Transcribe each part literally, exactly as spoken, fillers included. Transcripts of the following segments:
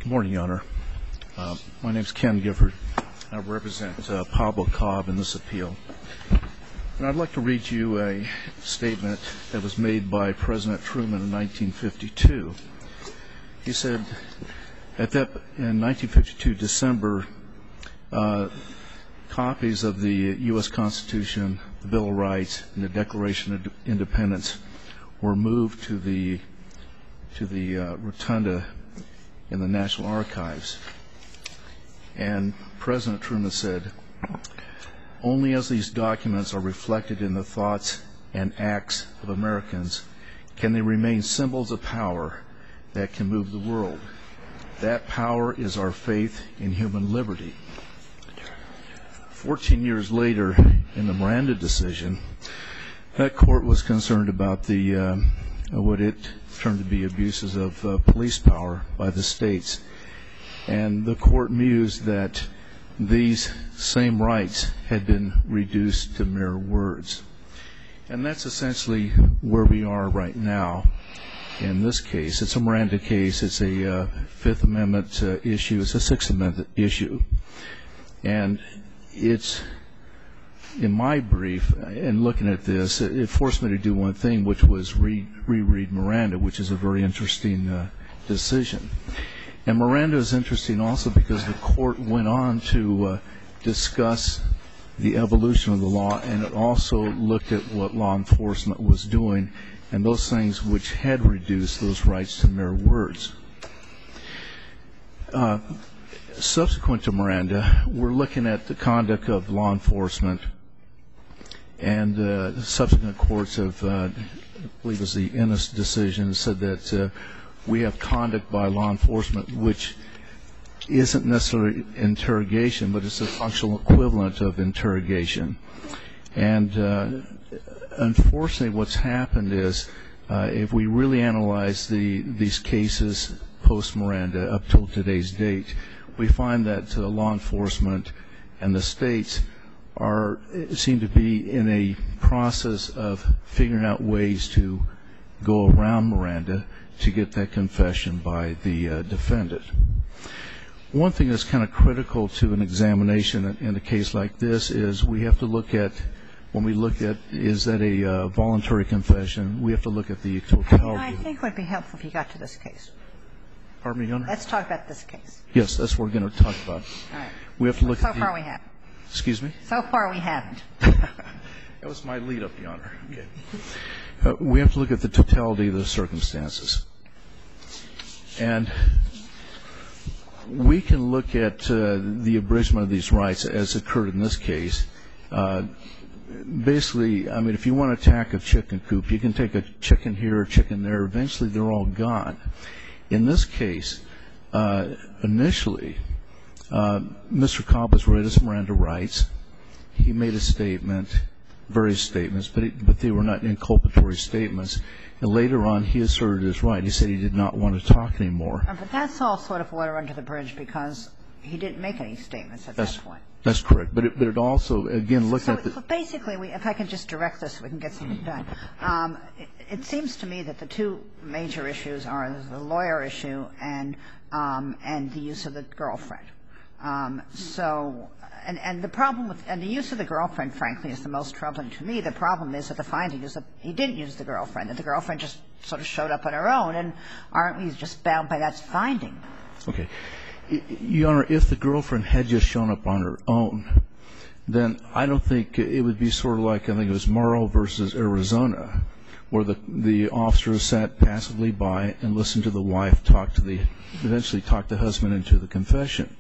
Morning, Your Honor. Uh, my name is Ken Gifford. I represent uh, Pablo Cobb in this appeal. And I'd like to read you a statement that was made by President Truman in nineteen fifty-two. He said, at that, in nineteen fifty-two, December, uh, copies of the U S Constitution, the Bill of Rights, and the Declaration of Independence were moved to the to the uh, rotunda in the National Archives. And President Truman said, only as these documents are reflected in the thoughts and acts of Americans can they remain symbols of power that can move the world. That power is our faith in human liberty. Fourteen years later, in the Miranda decision, that court was concerned about the uh, what it termed to be abuses of uh, police power by the states. And the court mused that these same rights had been reduced to mere words. And that's essentially where we are right now in this case. It's a Miranda case. It's a uh, Fifth Amendment uh, issue. It's a Sixth Amendment issue. And it's, in my brief, and looking at this, it, it forced me to do one thing, which was re- reread Miranda, which is a very interesting uh, decision. And Miranda is interesting also because the court went on to uh, discuss the evolution of the law, and it also looked at what law enforcement was doing and those things which had reduced those rights to mere words. Uh, subsequent to Miranda, we're looking at the conduct of law enforcement, and uh, subsequent courts have, uh, I believe it was the Ennis decision, said that uh, we have conduct by law enforcement which isn't necessarily interrogation, but it's a functional equivalent of interrogation. And uh, unfortunately, what's happened is, uh, if we really analyze the these cases post-Miranda up till today's date, we find that uh, law enforcement and the states are seem to be in a process of figuring out ways to go around Miranda to get that confession by the uh, defendant. One thing that's kind of critical to an examination in a case like this is we have to look at, when we look at, is that a uh, voluntary confession, we have to look at the totality. I think it would be helpful if you got to this case. Pardon me, Your Honor? Let's talk about this case. Yes, that's what we're going to talk about. All right. We have to look so at the... So far we haven't. Excuse me? So far we haven't. That was my lead-up, Your Honor. Okay. Uh, we have to look at the totality of the circumstances. And we can look at uh, the abridgment of these rights as occurred in this case. Uh, basically, I mean, if you want to attack a chicken coop, you can take a chicken here, a chicken there. Eventually, they're all gone. In this case, uh, initially, uh, Mister Cobb was read his Miranda rights. He made a statement, various statements, but, it, but they were not inculpatory statements. And later on, he asserted his right. He said he did not want to talk anymore. But that's all sort of water under the bridge because he didn't make any statements at that's, that point. That's correct. But it, but it also, again, looking so, at the... So basically, we, if I can just direct this so we can get something done. Um, it, it seems to me that the two major issues are the lawyer issue and, um, and the use of the girlfriend. Um, so... And, and the problem with and the use of the girlfriend, frankly, is the most troubling to me. The problem is that the finding is that he didn't use the girlfriend, that the girlfriend just sort of showed up on her own, and aren't we just bound by that finding? Okay. Your Honor, if the girlfriend had just shown up on her own, then I don't think it would be sort of like, I think it was Morrow versus Arizona, where the the officer sat passively by and listened to the wife talk to the, eventually talk the husband into the confession.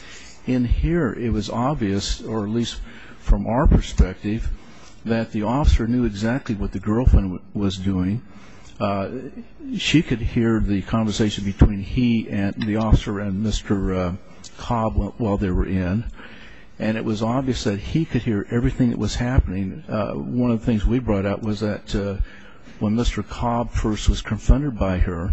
In here, it was obvious, or at least from our perspective, that the officer knew exactly what the girlfriend w- was doing. Uh, she could hear the conversation between he and the officer and Mister Uh, Cobb while they were in, and it was obvious that he could hear everything that was happening. Uh, one of the things we brought out was that uh, when Mister Cobb first was confronted by her,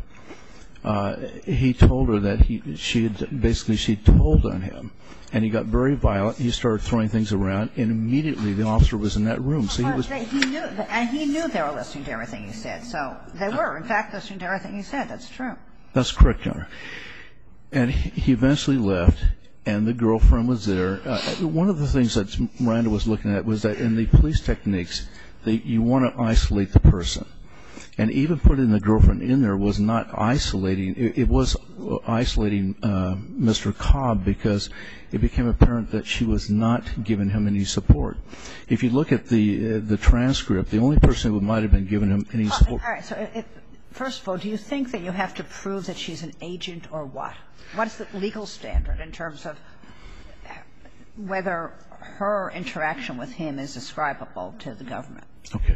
uh, he told her that he she had basically she told on him. And he got very violent. He started throwing things around, and immediately the officer was in that room. So he was. He knew, and he knew they were listening to everything he said. So they were, in fact, listening to everything he said. That's true. That's correct, Your Honor. And he eventually left, and the girlfriend was there. Uh, one of the things that Miranda was looking at was that in the police techniques, they, you want to isolate the person. And even putting the girlfriend in there was not isolating. It, it was isolating uh, Mister Cobb because it became apparent that she was not giving him any support. If you look at the uh, the transcript, the only person who might have been giving him any support. All right. So, it, first of all, do you think that you have to prove that she's an agent or what? What is the legal standard in terms of whether her interaction with him is ascribable to the government? Okay.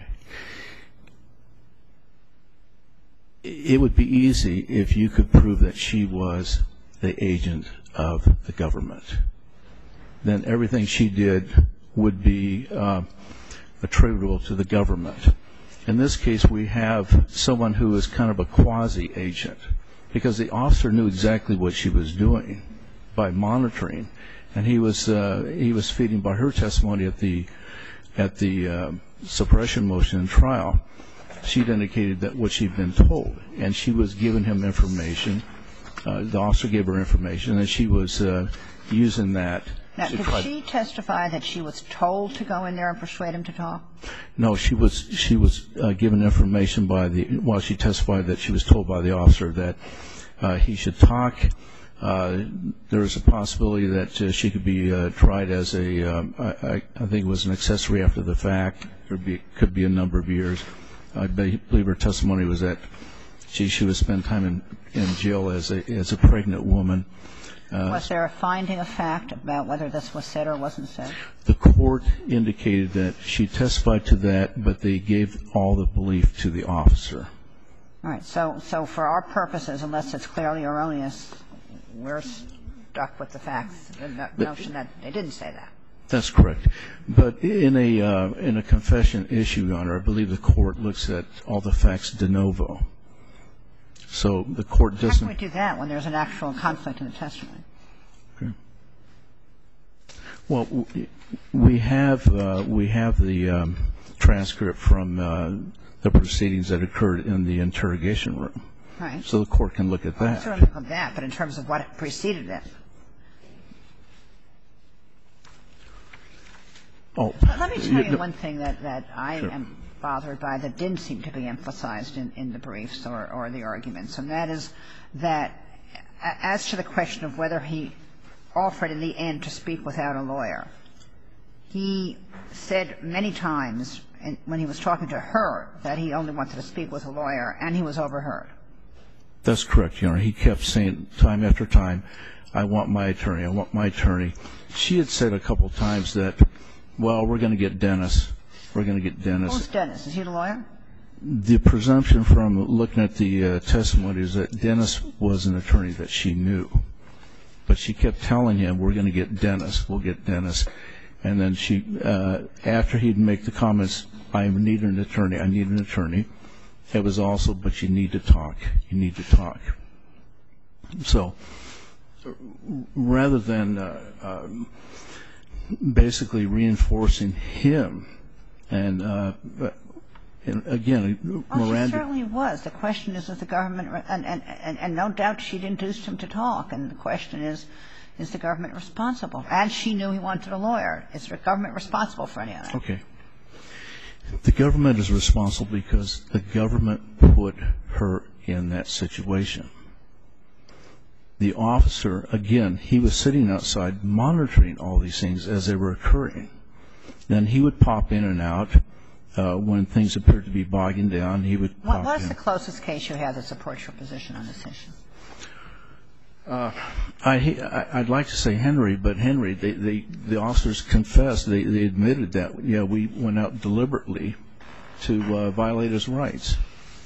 It would be easy if you could prove that she was the agent of the government. Then everything she did would be uh, attributable to the government. In this case, we have someone who is kind of a quasi-agent because the officer knew exactly what she was doing by monitoring, and he was uh, he was feeding by her testimony at the at the uh, suppression motion and trial. She'd indicated that what she'd been told, and she was giving him information. Uh, the officer gave her information, and she was uh, using that. Now, did she testify that she was told to go in there and persuade him to talk? No, she was she was uh, given information by the. Well, she testified that she was told by the officer that uh, he should talk. Uh, there was a possibility that uh, she could be uh, tried as a. Um, I, I think it was an accessory after the fact. There be, could be a number of years. I believe her testimony was that she she would spend time in, in jail as a as a pregnant woman. Uh, was there a finding of fact about whether this was said or wasn't said? The court indicated that she testified to that, but they gave all the belief to the officer. All right. So so for our purposes, unless it's clearly erroneous, we're stuck with the facts, the notion that they didn't say that. That's correct. But in a uh, in a confession issue, Your Honor, I believe the court looks at all the facts de novo. So the court doesn't. How can we do that when there's an actual conflict in the testimony? Okay. Well, we have uh, we have the um, transcript from uh, the proceedings that occurred in the interrogation room. Right. So the court can look at that. Well, certainly look at that, but in terms of what preceded it. Oh, let me tell you no. one thing that, that I Sure. am bothered by that didn't seem to be emphasized in, in the briefs or, or the arguments, and that is that as to the question of whether he offered in the end to speak without a lawyer, he said many times in, when he was talking to her that he only wanted to speak with a lawyer, and he was overheard. That's correct, Your Honor. He kept saying time after time, I want my attorney, I want my attorney. She had said a couple times that, well, we're going to get Dennis. We're going to get Dennis. Who's Dennis? Is he the lawyer? The presumption from looking at the uh, testimony is that Dennis was an attorney that she knew. But she kept telling him, we're going to get Dennis, we'll get Dennis. And then she, uh, after he'd make the comments, I need an attorney, I need an attorney, it was also, but you need to talk, you need to talk. So rather than uh, um, basically reinforcing him, and, uh, and again, well, Miranda. She certainly was. The question is, is the government, and, and, and, and no doubt she'd induced him to talk, and the question is, is the government responsible? And she knew he wanted a lawyer. Is the government responsible for any of that? Okay. The government is responsible because the government put her in that situation. The officer, again, he was sitting outside monitoring all these things as they were occurring. Then he would pop in and out uh, when things appeared to be bogging down. He would pop in. What is the closest case you have that supports your position on this issue? Uh, I, I'd like to say Henry, but Henry, they, they, the officers confessed, they, they admitted that, yeah, we went out deliberately to uh, violate his rights.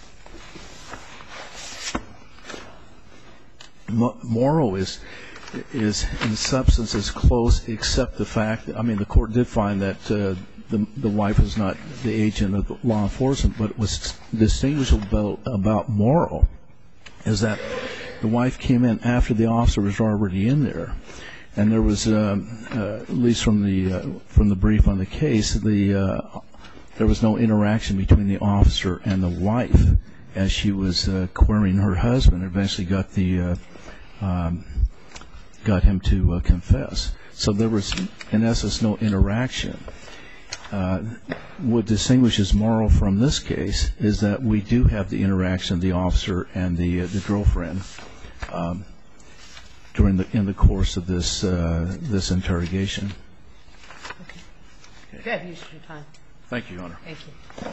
Morrow is, is in substance as close, except the fact that, I mean, the court did find that uh, the, the wife was not the agent of law enforcement, but what's distinguishable about, about Morrow is that the wife came in after the officer was already in there, and there was, um, uh, at least from the uh, from the brief on the case, the uh, there was no interaction between the officer and the wife as she was uh, querying her husband. Eventually, got the uh, um, got him to uh, confess. So there was, in essence, no interaction. Uh, what distinguishes Morrow from this case is that we do have the interaction of the officer and the uh, the girlfriend um, during the in the course of this uh, this interrogation. Okay. Okay. Go ahead, use your time. Thank you, Your Honor. Thank you.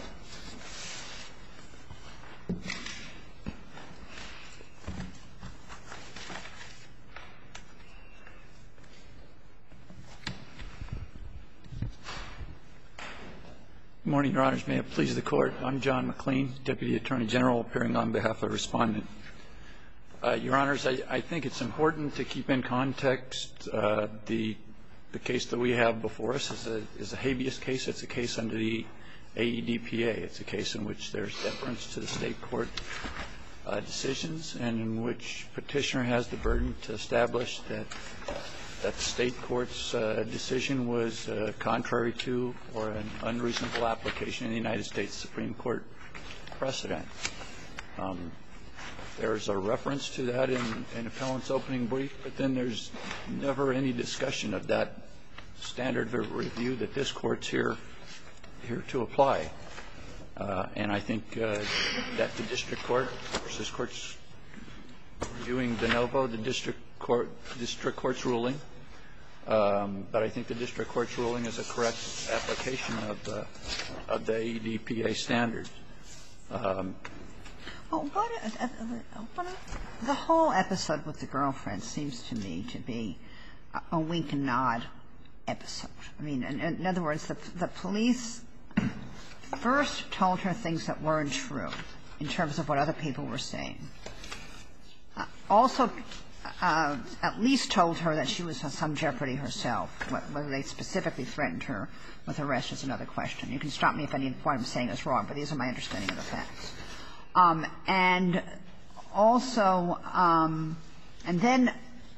Good morning, Your Honors. May it please the Court. I'm John McLean, Deputy Attorney General, appearing on behalf of the Respondent. Uh, Your Honors, I, I think it's important to keep in context uh, the the case that we have before us is a, is a habeas case. It's a case under the A E D P A. It's a case in which there's deference to the state court uh, decisions and in which petitioner has the burden to establish that that the state court's uh, decision was uh, contrary to or an unreasonable application in the United States Supreme Court precedent. Um, there's a reference to that in, in appellant's opening brief, but then there's never any discussion of that standard of review that this court's here here to apply. Uh, and I think uh, that the district court, of course, this court's reviewing de novo the district court district court's ruling, um, but I think the district court's ruling is a correct application of the of the A E D P A standards. Um, Well, what, uh, what, the whole episode with the girlfriend seems to me to be a, a wink and nod episode. I mean, in, in other words, the, the police first told her things that weren't true in terms of what other people were saying. Uh, also, uh, at least told her that she was in some jeopardy herself. Whether they specifically threatened her with arrest is another question. You can stop me if any of what I'm saying is wrong, but these are my understanding of the facts. Um, and also, um, and then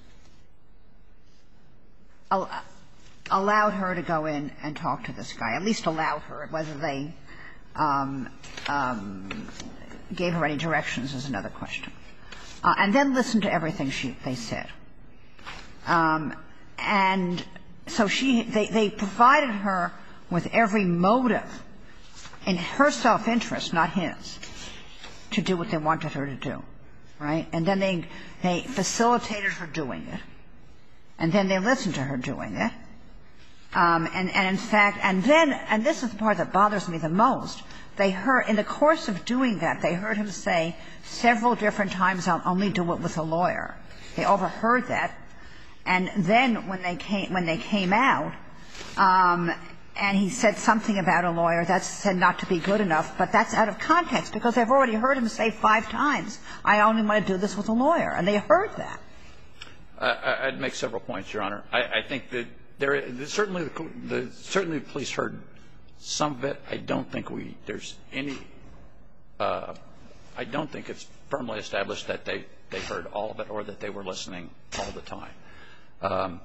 al- allowed her to go in and talk to this guy, at least allowed her. Whether they um, um, gave her any directions is another question. Uh, and then listened to everything she, they said. Um, and so she, they, they provided her with every motive in her self-interest, not his, to do what they wanted her to do, right? And then they they facilitated her doing it, and then they listened to her doing it, um, and and in fact, and then and this is the part that bothers me the most. They heard in the course of doing that, they heard him say several different times, "I'll only do it with a lawyer." They overheard that, and then when they came when they came out. Um, And he said something about a lawyer that said not to be good enough, but that's out of context because they've already heard him say five times, I only want to do this with a lawyer, and they heard that. Uh, I'd make several points, Your Honor. I, I think that there certainly the, the certainly the police heard some of it. I don't think we there's any. Uh, I don't think it's firmly established that they they heard all of it or that they were listening all the time. Um,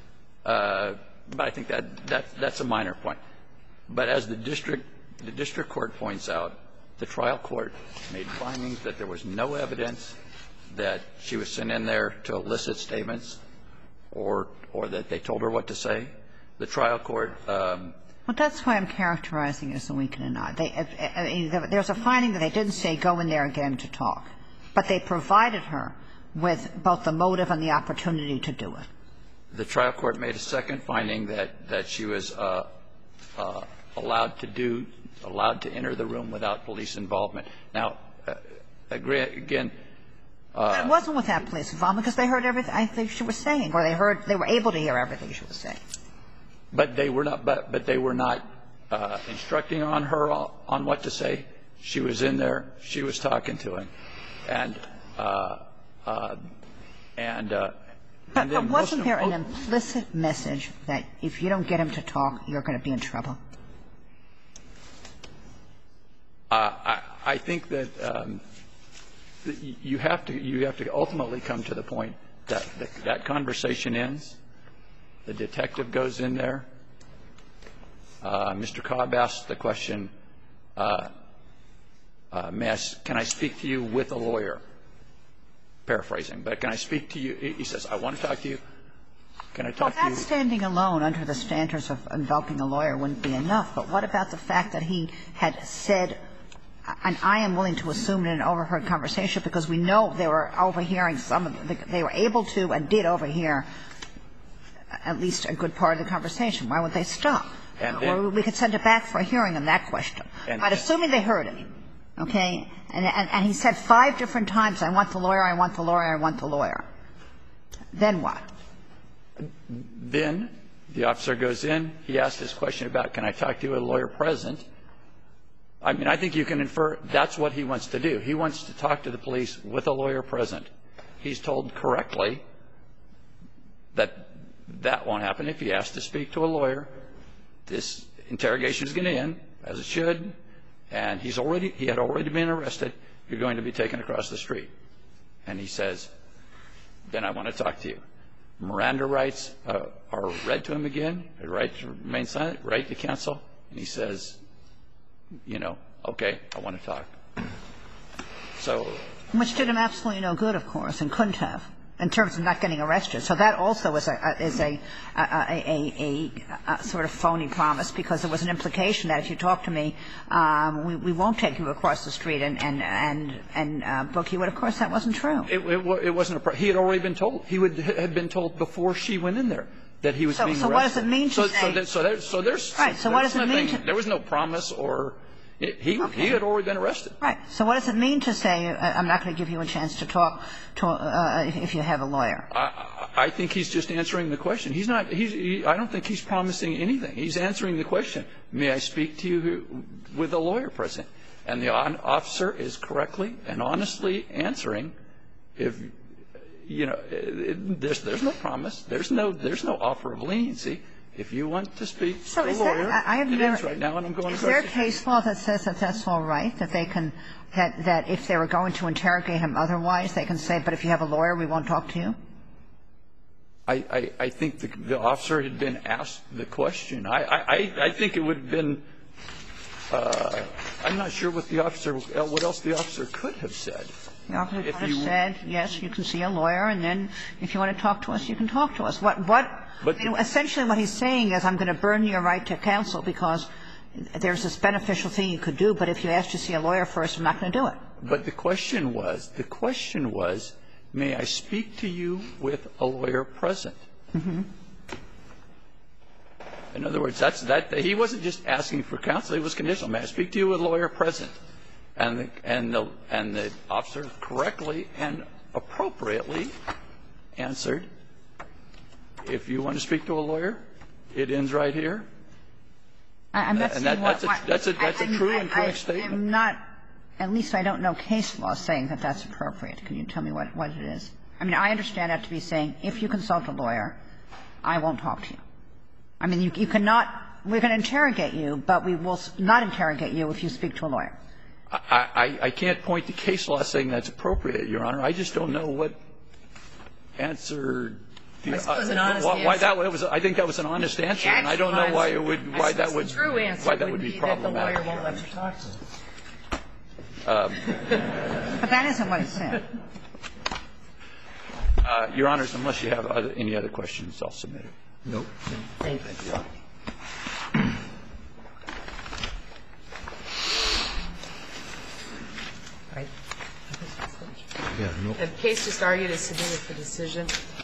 uh, But I think that, that that's a minor point. But as the district the district court points out, the trial court made findings that there was no evidence that she was sent in there to elicit statements or or that they told her what to say. The trial court. Um, well, that's why I'm characterizing it as a wink and a nod. They, I mean, there's a finding that they didn't say go in there and get him to talk, but they provided her with both the motive and the opportunity to do it. The trial court made a second finding that, that she was uh, uh, allowed to do, allowed to enter the room without police involvement. Now, uh, agree, again. Uh, it wasn't without police involvement because they heard everything I think she was saying, or they heard, they were able to hear everything she was saying. But they were not, but, but they were not uh, instructing on her on what to say. She was in there. She was talking to him. And, uh, uh, and, uh, But, but wasn't there an implicit message that if you don't get him to talk, you're going to be in trouble? Uh, I, I think that um, you have to you have to ultimately come to the point that the, that conversation ends. The detective goes in there. Uh, Mister Cobb asks the question, uh, uh, may I, can I speak to you with a lawyer? paraphrasing, but can I speak to you? He says, I want to talk to you. Can I talk well, to you? that standing alone under the standards of invoking a lawyer wouldn't be enough. But what about the fact that he had said, and I am willing to assume in an overheard conversation because we know they were overhearing some of the, they were able to and did overhear at least a good part of the conversation. Why would they stop? And then, or we could send it back for a hearing on that question. And, but assuming they heard it, okay, and, and, and he said five different times, I want the lawyer, I want the lawyer, I want the lawyer. Then what? Then the officer goes in. He asks this question about, can I talk to you with a lawyer present? I mean, I think you can infer that's what he wants to do. He wants to talk to the police with a lawyer present. He's told correctly that that won't happen. If he asks to speak to a lawyer, this interrogation is going to end, as it should, and he's already, he had already been arrested. You're going to be taken across the street. And he says, then I want to talk to you. Miranda rights uh, are read to him again, the right to remain silent, right to counsel, and he says, you know, okay, I want to talk. So. Which did him absolutely no good, of course, and couldn't have, in terms of not getting arrested. So that also is a, is a, a, a, a, a sort of phony promise, because there was an implication that if you talk to me, um, we, we won't take you across the street and, and, and, and uh, book you. And, of course, that wasn't true. It, it, it wasn't a – he had already been told. He would, had been told before she went in there that he was so, being so arrested. So what does it mean to so, say – so, there, so, there, so there's – right. So what does it mean to – there was no promise or – he, okay. he had already been arrested. Right. So what does it mean to say, uh, I'm not going to give you a chance to talk to, uh, if, if you have a lawyer? I, I think he's just answering the question. He's not – he's, he, I don't think he's promising anything. He's answering the question, may I speak to you with a lawyer present? And the officer is correctly and honestly answering if, you know, it, there's, there's no promise. There's no, there's no offer of leniency. If you want to speak so to a is lawyer, that, I, I have it never, is right now, and I'm going is to there a case law that says that that's all right, that they can – that that if they were going to interrogate him otherwise, they can say, but if you have a lawyer, we won't talk to you? I, I, I think the, the officer had been asked the question. I, I, I think it would have been uh, – I'm not sure what the officer – what else the officer could have said. The officer could have said, yes, you can see a lawyer, and then if you want to talk to us, you can talk to us. What – what – But you know, essentially what he's saying is I'm going to burn your right to counsel because there's this beneficial thing you could do, but if you ask to see a lawyer first, I'm not going to do it. But the question was, the question was, may I speak to you with a lawyer present? Mm-hmm. In other words, that's that he wasn't just asking for counsel, it was conditional. May I speak to you with a lawyer present? And the and the and the officer correctly and appropriately answered, if you want to speak to a lawyer, it ends right here. I'm not and saying that, what, that's a, that's a, that's I, a true I, and correct I, statement. I'm not, at least I don't know case law saying that that's appropriate. Can you tell me what, what it is? I mean, I understand that to be saying, if you consult a lawyer, I won't talk to you. I mean, you, you cannot, we're going to interrogate you, but we will not interrogate you if you speak to a lawyer. I, I, I can't point to case law saying that's appropriate, Your Honor. I just don't know what answer. The, I suppose an uh, honest why, why answer. that was. I think that was an honest answer, The and I don't know actual why it answer- would. I Why that suppose would. the true answer why that would would be be that the problematic. lawyer won't let you talk to him. Um, But that isn't what he said. uh, Your Honors, unless you have other, any other questions, I'll submit it. Nope. Thank you. Thank you, Your Honor. Right. Yeah, no. The case just argued is submitted for decision.